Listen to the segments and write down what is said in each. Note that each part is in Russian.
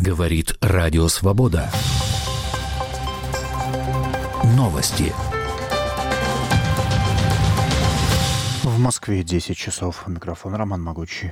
Говорит Радио Свобода. Новости. В Москве 10 часов. Микрофон Роман Могучий.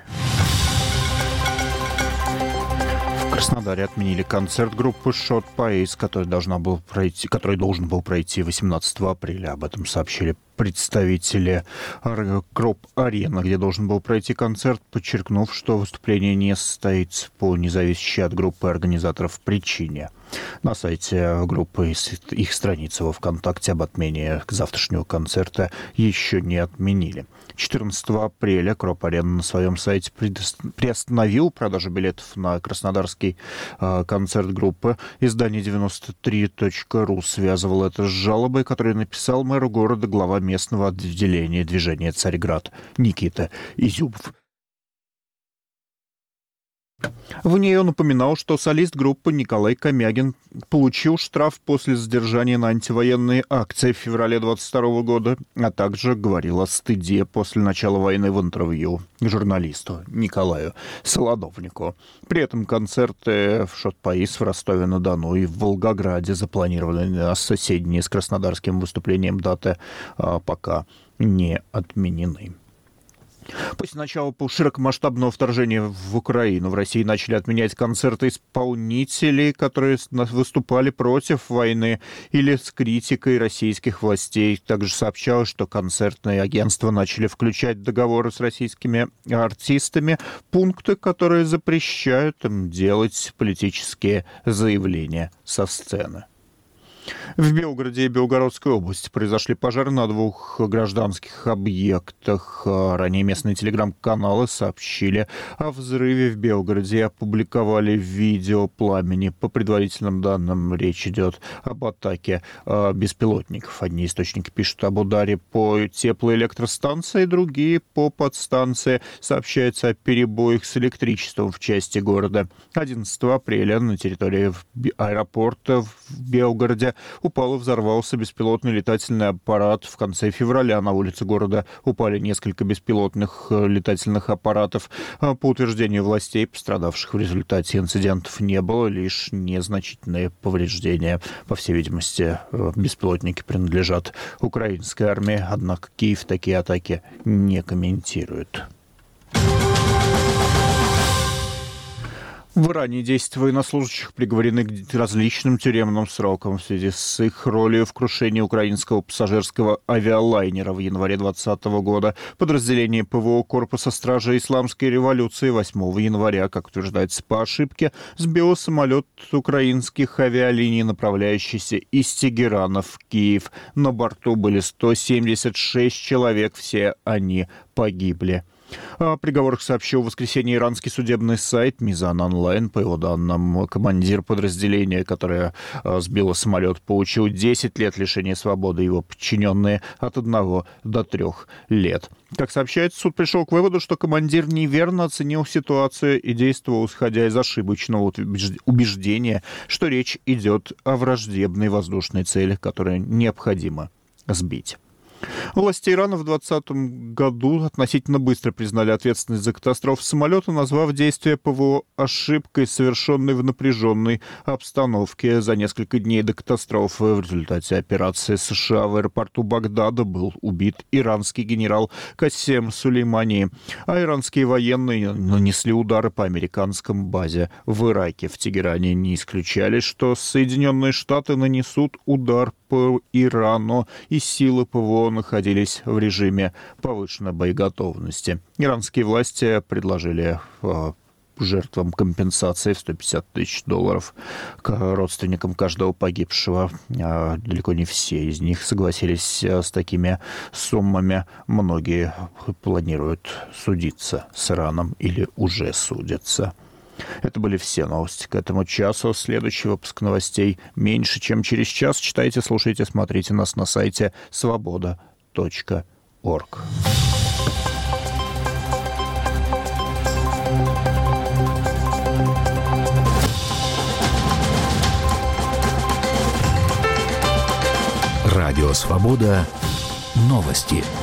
В Краснодаре отменили концерт группы Shot Pace, который должен был пройти 18 апреля. Об этом сообщили представители Кроп Арены, где должен был пройти концерт, подчеркнув, что выступление не состоится по независящей от группы организаторов причине. На сайте группы их страницы во ВКонтакте об отмене завтрашнего концерта еще не отменили. 14 апреля Кроп Арена на своем сайте приостановил продажу билетов на краснодарский концерт группы. Издание 93.ru связывало это с жалобой, которую написал мэру города глава местного отделения движения «Царьград» Никита Изюбов. В ней он упоминал, что солист группы Николай Комягин получил штраф после задержания на антивоенные акции в феврале 2022 года, а также говорил о стыде после начала войны в интервью журналисту Николаю Солодовнику. При этом концерты в Shot Pace в Ростове-на-Дону и в Волгограде запланированы на соседние с краснодарским выступлением даты пока не отменены. После начала широкомасштабного вторжения в Украину в России начали отменять концерты исполнителей, которые выступали против войны или с критикой российских властей. Также сообщалось, что концертные агентства начали включать в договоры с российскими артистами пункты, которые запрещают им делать политические заявления со сцены. В Белгороде и Белгородской области произошли пожары на 2 гражданских объектах. Ранее местные телеграм-каналы сообщили о взрыве в Белгороде и опубликовали видео пламени. По предварительным данным, речь идет об атаке беспилотников. Одни источники пишут об ударе по теплоэлектростанции, другие по подстанции. Сообщается о перебоях с электричеством в части города. 11 апреля на территории аэропорта в Белгороде упал и взорвался беспилотный летательный аппарат. В конце февраля на улице города упали несколько беспилотных летательных аппаратов. По утверждению властей, пострадавших в результате инцидентов не было, лишь незначительные повреждения. По всей видимости, беспилотники принадлежат украинской армии, однако Киев такие атаки не комментирует. В Иране 10 военнослужащих приговорены к различным тюремным срокам в связи с их ролью в крушении украинского пассажирского авиалайнера в январе 2020 года. Подразделение ПВО Корпуса стражей Исламской революции 8 января, как утверждается по ошибке, сбило самолет украинских авиалиний, направляющийся из Тегерана в Киев. На борту были 176 человек, все они погибли. О приговорах сообщил в воскресенье иранский судебный сайт «Мизан Онлайн». По его данным, командир подразделения, которое сбило самолет, получил 10 лет лишения свободы, его подчиненные от 1 до 3 лет. Как сообщается, суд пришел к выводу, что командир неверно оценил ситуацию и действовал, исходя из ошибочного убеждения, что речь идет о враждебной воздушной цели, которую необходимо сбить. Власти Ирана в 2020 году относительно быстро признали ответственность за катастрофу самолета, назвав действия ПВО ошибкой, совершенной в напряженной обстановке. За несколько дней до катастрофы в результате операции США в аэропорту Багдада был убит иранский генерал Кассем Сулеймани, а иранские военные нанесли удары по американской базе в Ираке. В Тегеране не исключали, что Соединенные Штаты нанесут удар по Ирану, и силы ПВО находились в режиме повышенной боеготовности. Иранские власти предложили жертвам компенсации в $150 тысяч к родственникам каждого погибшего. Далеко не все из них согласились с такими суммами. Многие планируют судиться с Ираном или уже судятся. Это были все новости к этому часу. Следующий выпуск новостей меньше, чем через час. Читайте, слушайте, смотрите нас на сайте svoboda.org. Радио «Свобода». Новости.